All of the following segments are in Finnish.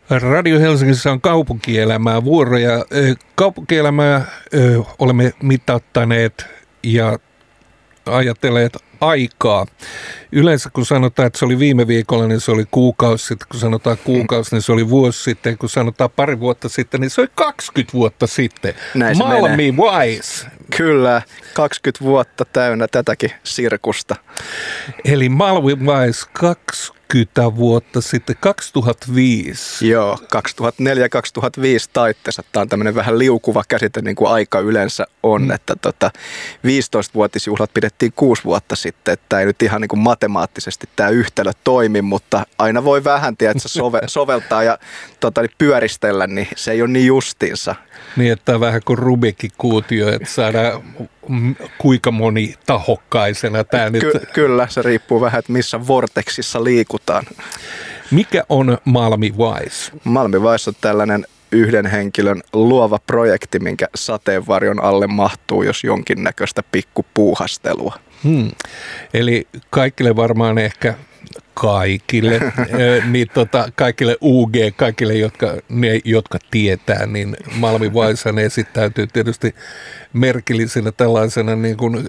Radio Helsingissä on kaupunkielämää vuoroja. Kaupunkielämää olemme mitattaneet ja ajatelleet aikaa. Yleensä kun sanotaan, että se oli viime viikolla, niin se oli kuukausi sitten. Kun sanotaan kuukausi, niin se oli vuosi sitten. Kun sanotaan pari vuotta sitten, niin se oli 20 vuotta sitten. Malmi Wise. Kyllä, 20 vuotta täynnä tätäkin sirkusta. Eli Malmi Wise 20 vuotta sitten, 2005. Joo, 2004-2005 taitteessa. Tämä on tämmöinen vähän liukuva käsite, niin kuin aika yleensä on, että 15-vuotisjuhlat pidettiin 6 vuotta sitten, että ei nyt ihan niin kuin matemaattisesti tämä yhtälö toimi, mutta aina voi vähän soveltaa ja pyöristellä, niin se ei ole niin justiinsa. Niin, että on vähän kuin Rubikin kuutio, että saadaan kuinka moni tahokkaisena tämä nyt. Kyllä, se riippuu vähän, että missä vorteksissa liikutaan. Mikä on Malmi Wise? Malmi Wise on tällainen yhden henkilön luova projekti, minkä sateenvarjon alle mahtuu, jos jonkinnäköistä pikkupuuhastelua. Eli kaikille varmaan ehkä kaikille, niin kaikille UG, kaikille, jotka tietää, niin Malmi Wisehan esittäytyy tietysti merkillisenä tällaisena niin kuin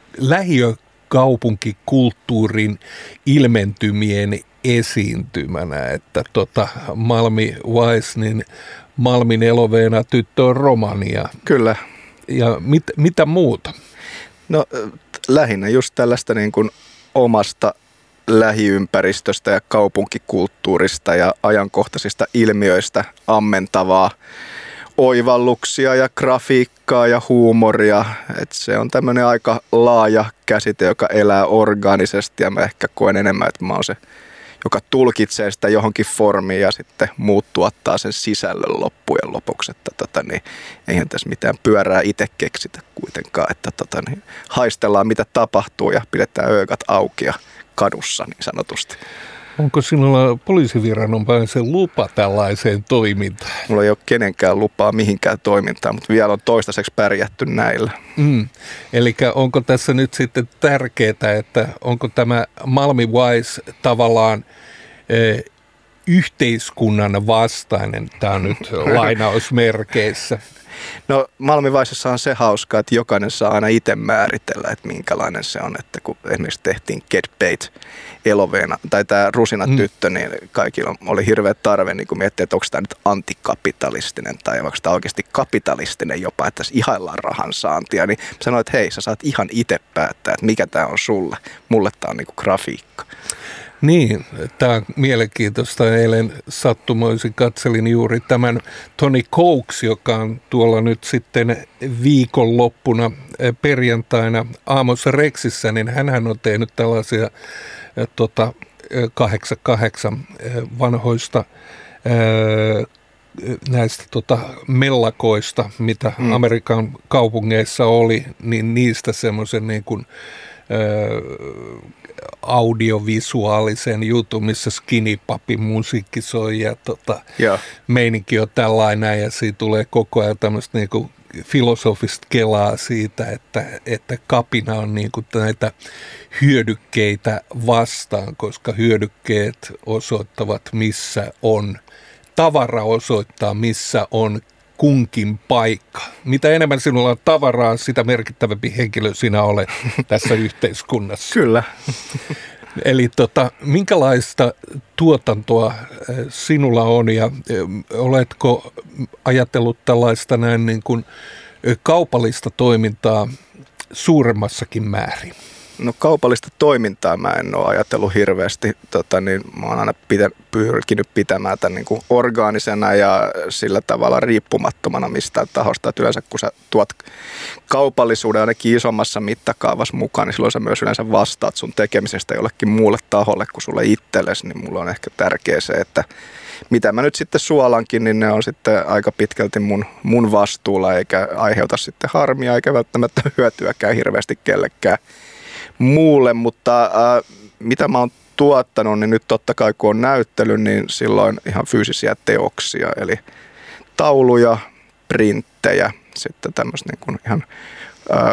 lähiökaupunkikulttuurin ilmentymien esiintymänä, että Malmi Wise, niin Malmin eloveena tyttö on Romania. Kyllä. Ja mitä muuta? No lähinnä just tällaista niin kuin omasta lähiympäristöstä ja kaupunkikulttuurista ja ajankohtaisista ilmiöistä ammentavaa oivalluksia ja grafiikkaa ja huumoria. Et se on tämmöinen aika laaja käsite, joka elää orgaanisesti ja mä ehkä koen enemmän, että mä oon se, joka tulkitsee sitä johonkin formiin ja sitten muut tuottaa sen sisällön loppujen lopuksi. Että niin, eihän tässä mitään pyörää itse keksitä kuitenkaan, että niin, haistellaan mitä tapahtuu ja pidetään öökat auki ja kadussa niin sanotusti. Onko sinulla poliisiviranomaisen lupa tällaiseen toimintaan? Mulla ei ole kenenkään lupaa mihinkään toimintaan, mutta vielä on toistaiseksi pärjätty näillä. Eli onko tässä nyt sitten tärkeää, että onko tämä Malmi Wise tavallaan yhteiskunnan vastainen, tämä on nyt lainausmerkeissä? No Malmi Wisessa on se hauska, että jokainen saa aina itse määritellä, että minkälainen se on. Että kun esimerkiksi tehtiin Get Bait eloveena, tai tämä Rusina-tyttö, niin kaikilla oli hirveä tarve niin kun miettiä, että onko tämä nyt antikapitalistinen tai onko tämä oikeasti kapitalistinen jopa, että tässä ihaillaan rahan saantia. Niin sanoin, että hei, sä saat ihan itse päättää, että mikä tämä on sulle. Mulle tämä on niin kuin grafiikka. Niin, tämä on mielenkiintoista. Eilen sattumoisin katselin juuri tämän Tony Coates, joka on tuolla nyt sitten viikonloppuna perjantaina Aamossa Rexissä, niin hänhän on tehnyt tällaisia 88 vanhoista näistä mellakoista, mitä Amerikan kaupungeissa oli, niin niistä semmoisen niin kuin audiovisuaalisen jutun, missä Skinny Papin musiikki soi ja meininki on tällainen ja siitä tulee koko ajan tämmöistä niinku filosofista kelaa siitä, että kapina on niinku näitä hyödykkeitä vastaan, koska hyödykkeet osoittavat missä on, tavara osoittaa missä on kunkin paikka. Mitä enemmän sinulla on tavaraa, sitä merkittävämpi henkilö sinä olet tässä yhteiskunnassa. Kyllä. Eli minkälaista tuotantoa sinulla on ja oletko ajatellut tällaista näin niin kuin kaupallista toimintaa suuremmassakin määrin? No kaupallista toimintaa mä en ole ajatellut hirveästi. Niin mä oon aina pyrkinyt pitämään tämän niin kuin orgaanisena ja sillä tavalla riippumattomana mistään tahosta. Että yleensä kun sä tuot kaupallisuuden ainakin isommassa mittakaavassa mukaan, niin silloin sä myös yleensä vastaat sun tekemisestä jollekin muulle taholle kuin sulle itsellesi. Niin mulla on ehkä tärkeä se, että mitä mä nyt sitten suolankin, niin ne on sitten aika pitkälti mun vastuulla eikä aiheuta sitten harmia eikä välttämättä hyötyäkään hirveästi kellekään muulle, mutta mitä mä oon tuottanut, niin nyt totta kai kun on näyttely, niin silloin ihan fyysisiä teoksia, eli tauluja, printtejä, sitten tämmöistä niin kuin ihan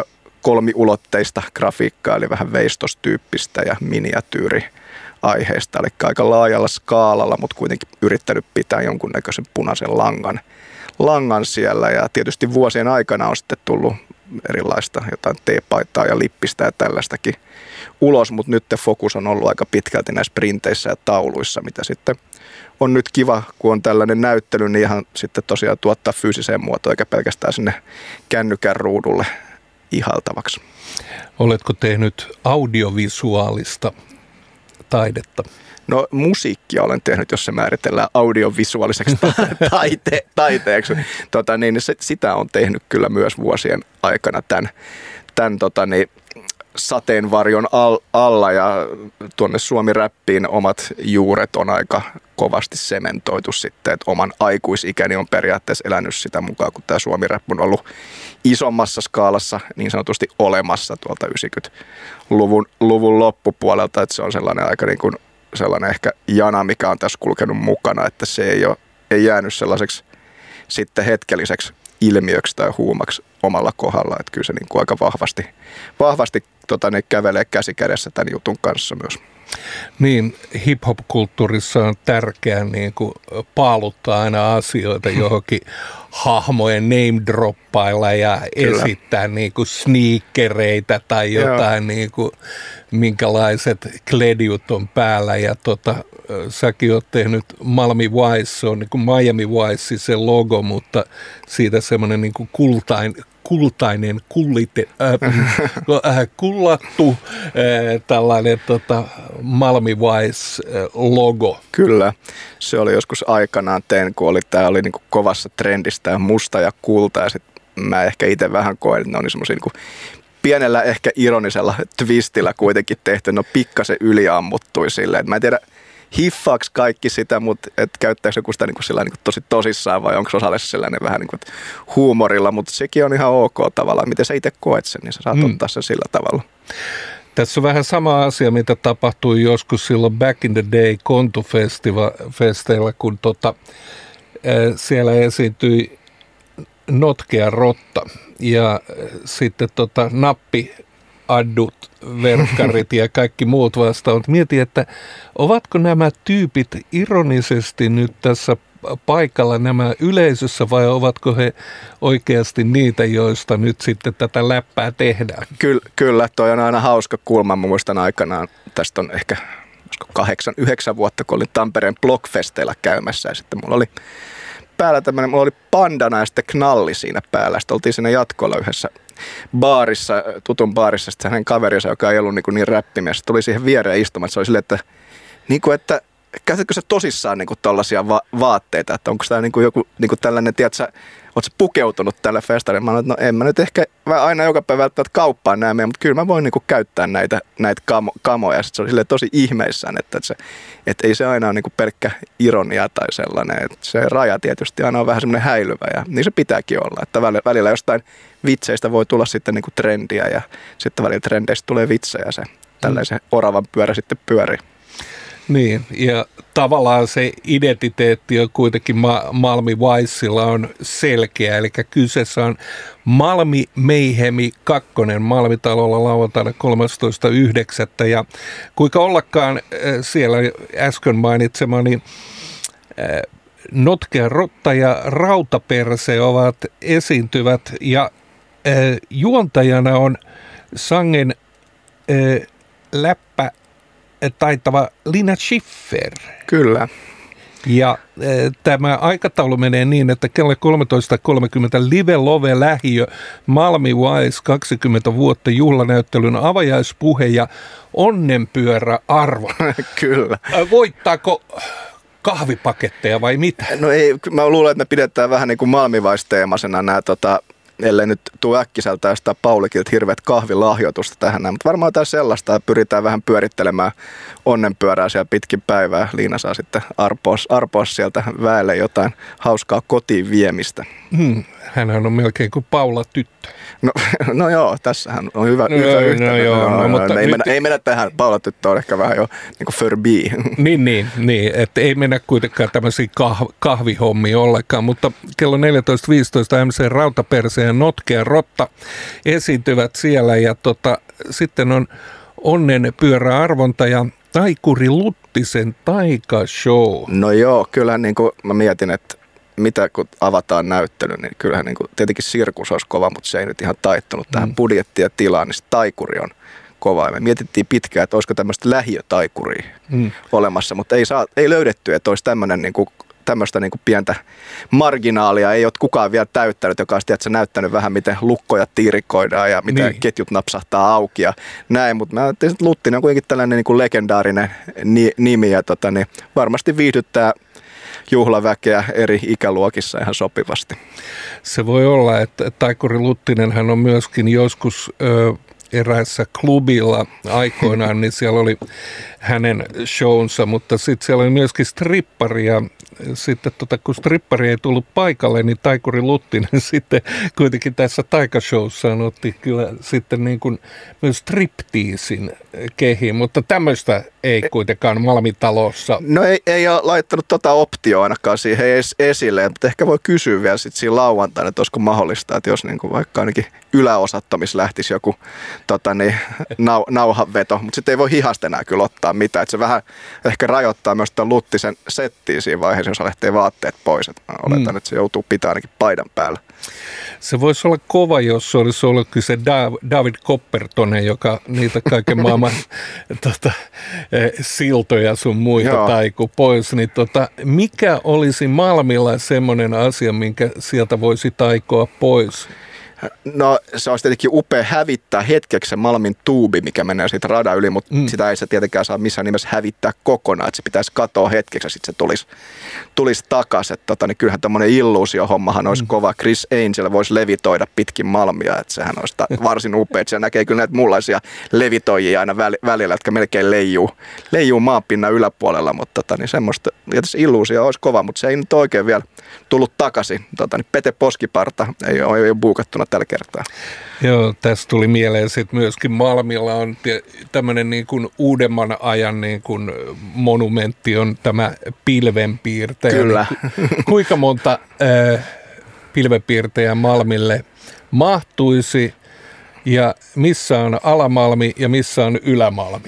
kolmiulotteista grafiikkaa, eli vähän veistostyyppistä ja miniatyyriaiheista, eli aika laajalla skaalalla, mutta kuitenkin yrittänyt pitää jonkunnäköisen punaisen langan siellä, ja tietysti vuosien aikana on sitten tullut erilaista jotain teepaitaa ja lippistä ja tällaistakin ulos, mutta nyt fokus on ollut aika pitkälti näissä printeissä ja tauluissa, mitä sitten on nyt kiva, kun on tällainen näyttely, niin ihan sitten tosiaan tuottaa fyysiseen muotoon, eikä pelkästään sinne kännykän ruudulle ihaltavaksi. Oletko tehnyt audiovisuaalista taidetta? No musiikkia olen tehnyt, jos se määritellään audiovisuaaliseksi taiteeksi. Niin sitä on tehnyt kyllä myös vuosien aikana tämän sateenvarjon alla, ja tuonne Suomi-räppiin omat juuret on aika kovasti sementoitu sitten, että oman aikuisikäni on periaatteessa elänyt sitä mukaan, kun tämä Suomi-räpp on ollut isommassa skaalassa niin sanotusti olemassa tuolta 90-luvun loppupuolelta, että se on sellainen aika niin kuin sellainen ehkä jana, mikä on tässä kulkenut mukana, että se ei jäänyt sellaiseksi sitten hetkelliseksi ilmiöksi tai huumaksi omalla kohdalla, että kyllä se niin kuin aika vahvasti ne kävelee käsi kädessä tämän jutun kanssa myös. Niin, hip-hop-kulttuurissa on tärkeää niin kuin paaluttaa aina asioita johonkin hahmojen name-droppailla ja kyllä esittää niin kuin sneakereitä tai jotain, niin kuin, minkälaiset kledjut on päällä. Ja säkin oot tehnyt Malmi Vice, se on niin kuin Miami Vice se logo, mutta siitä semmoinen niin kuin kultainen, kullattu tällainen Malmi Vice logo. Kyllä, se oli joskus aikanaan kun tämä oli niinku kovassa trendissä tämä musta ja kulta, ja sitten mä ehkä itse vähän koen, että ne on semmoisia niinku pienellä ehkä ironisella twistillä kuitenkin tehty, ne on pikkasen yliammuttui silleen, että mä en tiedä hiffaaks kaikki sitä, mutta käyttääkö joku sitä niinku tosi tosissaan vai onko osalle sellainen vähän niin kuin huumorilla, mutta sekin on ihan ok tavallaan. Miten sä itse koet sen, niin sä saat ottaa sen sillä tavalla. Tässä on vähän sama asia, mitä tapahtui joskus silloin back in the day Kontu-festeillä, kun siellä esiintyi Notkea Rotta ja sitten nappiaddut, verkkarit ja kaikki muut vastaavat. Mietin, että ovatko nämä tyypit ironisesti nyt tässä paikalla nämä yleisössä vai ovatko he oikeasti niitä, joista nyt sitten tätä läppää tehdään? Kyllä, toi on aina hauska kulma. Mä muistan aikanaan, tästä on ehkä 8-9 vuotta, kun olin Tampereen Blockfesteillä käymässä ja sitten mulla oli päällä mulla oli bandana ja sitten knalli siinä päällä. Sitten oltiin siinä jatkoilla yhdessä baarissa, tutun baarissa, sitten hänen kaverinsa, joka ei ollut niin räppimies, tuli siihen viereen istumaan. Se oli silleen, että käytätkö sä tosissaan tollaisia vaatteita, että onko tämä joku tällainen, tiedätkö, ootko sä pukeutunut tälle festarille? Mä sanoin, että no en mä nyt ehkä aina joka päivä välttämättä kauppaan nämä, mutta kyllä mä voin käyttää näitä kamoja. Sitten se oli silleen tosi ihmeissään, että ei se aina ole pelkkä ironia tai sellainen. Että se raja tietysti aina on vähän semmoinen häilyvä ja niin se pitääkin olla. Että välillä jostain vitseistä voi tulla sitten trendiä ja sitten välillä trendeistä tulee vitsejä ja se tällaisen oravan pyörä sitten pyörii. Niin, ja tavallaan se identiteetti on kuitenkin Malmi Vicella on selkeä, eli kyseessä on Malmi Mayhemi 2 Malmitalolla lauantaina 13.9. Ja kuinka ollakaan siellä äsken mainitsemani Notkea Rotta ja Rautaperse ovat esiintyvät ja juontajana on sangen läppä taitava Lina Schiffer. Kyllä. Ja tämä aikataulu menee niin, että kello 13.30 Live Love Lähiö Malmi Vice 20 vuotta juhlanäyttelyn avajaispuhe ja onnenpyörä arvo. Kyllä. Voittaako kahvipaketteja vai mitä? No ei, mä luulen, että me pidetään vähän niin kuin Malmi Vice-teemasena nämä ellei nyt tule äkkiseltä jostain Paulikilta hirveät kahvilahjoitusta tähän, mutta varmaan jotain sellaista, että pyritään vähän pyörittelemään onnenpyörää siellä pitkin päivää. Liina saa sitten arpoa sieltä väelle jotain hauskaa kotiin viemistä. hänhän on melkein kuin Paula tyttö. No joo, tässähän on hyvä yhtenä. Ei mennä tähän. Paula tyttö on ehkä vähän jo niin kuin förbi. Niin, että ei mennä kuitenkaan tämmöisiin kahvihommiin ollenkaan, mutta kello 14.15 MC Rautaperse ja Notkea Rotta esiintyvät siellä ja sitten on Onnen pyöräarvonta ja Taikuri Luttisen taikashow. No joo, kyllähän niin kuin mä mietin, että mitä kun avataan näyttely, niin kyllähän niin kuin, tietenkin sirkus olisi kova, mutta se ei nyt ihan taittunut tähän budjettiin ja tilaan, niin taikuri on kova. Ja me mietittiin pitkään, että olisiko tämmöistä lähiötaikuria olemassa, mutta ei löydetty, että olisi tämmöistä niin kuin pientä marginaalia. Ei ole kukaan vielä täyttänyt, joka olisi näyttänyt vähän, miten lukkoja tiirikoidaan ja miten ketjut napsahtaa auki ja näin. Mutta mä ajattelin, että Luttinen on kuitenkin tällainen niin kuin legendaarinen nimi ja niin varmasti viihdyttää juhlaväkeä eri ikäluokissa ihan sopivasti. Se voi olla, että Taikuri Luttinenhan on myöskin joskus eräässä klubilla aikoinaan, niin siellä oli hänen shownsa, mutta sitten siellä oli myöskin strippari ja sitten kun strippari ei tullut paikalle, niin Taikuri Luttinen sitten kuitenkin tässä taikashowssa otti kyllä sitten niin kuin myös stripteasin kehiin, mutta tämmöistä ei kuitenkaan Malmitalossa. No ei ole laittanut optioa ainakaan siihen esille, mutta ehkä voi kysyä vielä sitten siinä lauantaina, että olisiko mahdollista, että jos niin kuin vaikka ainakin yläosattomissa lähtisi joku nauhanveto, mutta sitten ei voi hihasta enää kyllä ottaa mitään, että se vähän ehkä rajoittaa myös tämän Luttisen settiä siinä vaiheessa, jos lähtee vaatteet pois. Että mä oletan, että se joutuu pitämään ainakin paidan päällä. Se voisi olla kova, jos se olisi ollutkin se David Coppertonen, joka niitä kaiken maailman siltoja sun muita taiku pois. Niin mikä olisi Malmilla semmoinen asia, minkä sieltä voisi taikoa pois? No se olisi tietenkin upea hävittää hetkeksi se Malmin tuubi, mikä menee siitä radan yli, mutta sitä ei se tietenkään saa missään nimessä hävittää kokonaan, että se pitäisi katoa hetkeksi ja sitten se tulisi takaisin. Niin kyllähän tämmöinen illuusiohommahan olisi kova. Chris Angel voisi levitoida pitkin Malmia, että sehän olisi varsin upea. Että siellä näkee kyllä näitä muunlaisia levitoijia aina välillä, jotka melkein leijuu maanpinnan yläpuolella, mutta niin semmoista, tietysti illuusio olisi kova, mutta se ei nyt oikein vielä tullut takaisin. Niin Pete Poskiparta ei ole buukattuna tällä kertaa. Joo, tässä tuli mieleen sitten myöskin Malmilla on tämmöinen niin kuin uudemman ajan niin kuin monumentti on tämä pilvenpiirtäjä. Kyllä. Kuinka monta pilvenpiirtäjää Malmille mahtuisi ja missä on Alamalmi ja missä on Ylämalmi?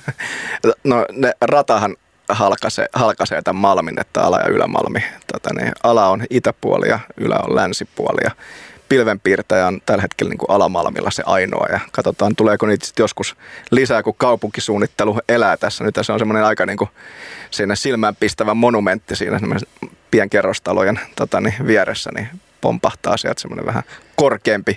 No ne ratahan halkaisee tämän Malmin, että Ala- ja Ylämalmi. Ala on itäpuoli ja Ylä on länsipuoli ja pilvenpiirtäjä on tällä hetkellä niin kuin Alamalmilla se ainoa ja katsotaan tuleeko niitä sitten joskus lisää, kun kaupunkisuunnittelu elää tässä. Nyt se on semmoinen aika niin kuin siinä silmäänpistävä monumentti siinä pienkerrostalojen vieressä, niin pompahtaa sieltä semmoinen vähän korkeampi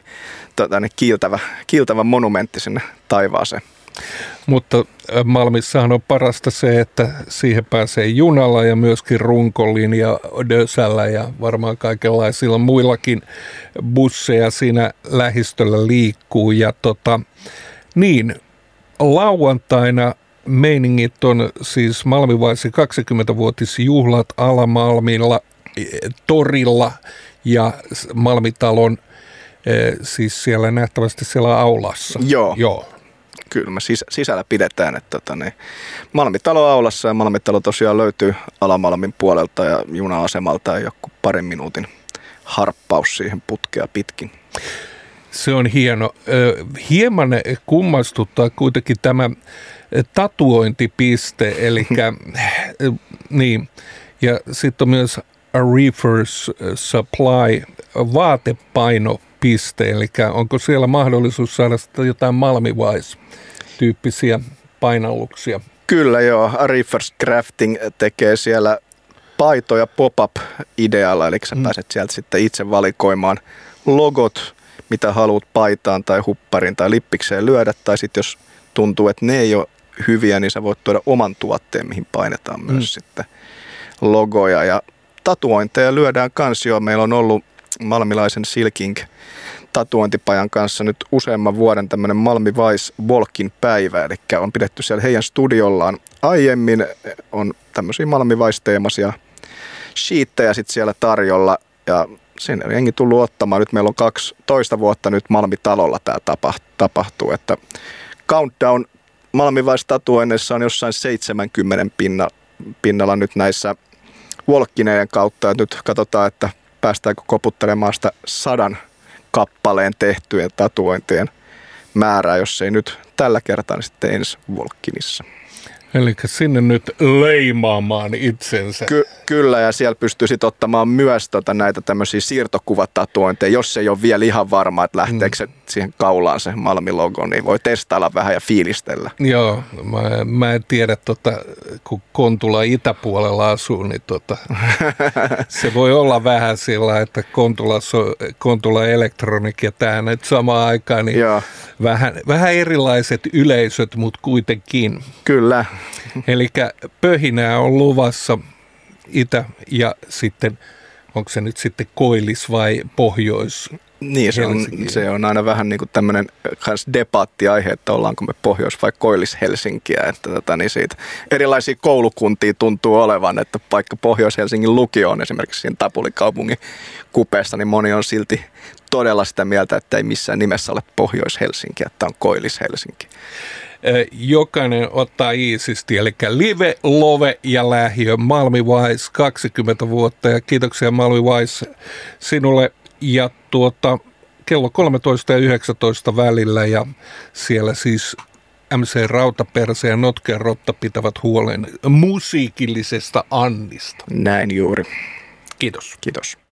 kiiltävä monumentti sinne taivaaseen. Mutta Malmissahan on parasta se, että siihen pääsee junalla ja myöskin runkolinja Dösällä ja varmaan kaikenlaisilla muillakin busseja siinä lähistöllä liikkuu. Ja niin, lauantaina meiningit on siis Malmivaisi 20-vuotisjuhlat Alamalmilla torilla ja Malmitalon siis siellä nähtävästi siellä aulassa. Joo. Kyllä me sisällä pidetään, että Malmitalo aulassa ja Malmitalo tosiaan löytyy Alamalmin puolelta ja juna-asemalta ja joku parin minuutin harppaus siihen putkea pitkin. Se on hieno. Hieman kummastuttaa kuitenkin tämä tatuointipiste, eli niin, ja sitten on myös a Reefers Supply vaatepainopiste, eli onko siellä mahdollisuus saada jotain Malmivais-tyyppisiä painalluksia? Kyllä joo, a Reefers Crafting tekee siellä paitoja pop-up-idealla, eli sä pääset sieltä sitten itse valikoimaan logot, mitä haluat paitaan tai hupparin tai lippikseen lyödä, tai sitten jos tuntuu, että ne ei ole hyviä, niin sä voit tuoda oman tuotteen, mihin painetaan myös sitten logoja. Ja tatuointeja lyödään kans jo. Meillä on ollut malmilaisen Silking tatuointipajan kanssa nyt useamman vuoden tämmöinen Malmi Vice Walkin päivä, eli on pidetty siellä heidän studiollaan. Aiemmin on tämmöisiä Malmi Vice-teemaisia sheettejä sitten siellä tarjolla, ja sinne on jengi tullut ottamaan. Nyt meillä on 12 vuotta nyt Malmitalolla tämä tapahtuu, että Countdown Malmivais-tatuoinneissa on jossain 70 pinnalla nyt näissä Walkkineiden kautta. Ja nyt katsotaan, että päästäänkö koputtelemaan sitä 100 kappaleen tehtyjen tatuointien määrää, jos ei nyt tällä kertaa, niin sitten ensi Walkkinissa. Eli sinne nyt leimaamaan itsensä. Kyllä, ja siellä pystyy sitten ottamaan myös näitä tämmöisiä siirtokuvatatuointeja, jos ei ole vielä ihan varma, että lähteekö se siihen kaulaan se Malmi-logo, niin voi testailla vähän ja fiilistellä. Joo, mä en tiedä, kun Kontula itäpuolella asuu, niin se voi olla vähän sillä, että Kontula Electronic ja tämä nyt samaan aikaan, niin vähän erilaiset yleisöt, mutta kuitenkin. Kyllä. Eli pöhinää on luvassa Itä- ja sitten, onko se nyt sitten Koillis vai Pohjois? Niin, se on aina vähän niin kuin tämmöinen debaattiaihe, että ollaanko me Pohjois- vai Koillis-Helsinkiä. Että niin siitä erilaisia koulukuntia tuntuu olevan, että vaikka Pohjois-Helsingin lukio on esimerkiksi siinä Tapulikaupungin kupeessa, niin moni on silti todella sitä mieltä, että ei missään nimessä ole Pohjois-Helsinki, että on Koillis-Helsinki. Jokainen ottaa iisisti, eli Live, Love ja Lähiö, Malmivais 20 vuotta ja kiitoksia Malmivais sinulle ja kello 13 ja 19 välillä ja siellä siis MC Rautaperse ja Notkea Rotta pitävät huolen musiikillisesta Annista. Näin juuri. Kiitos. Kiitos.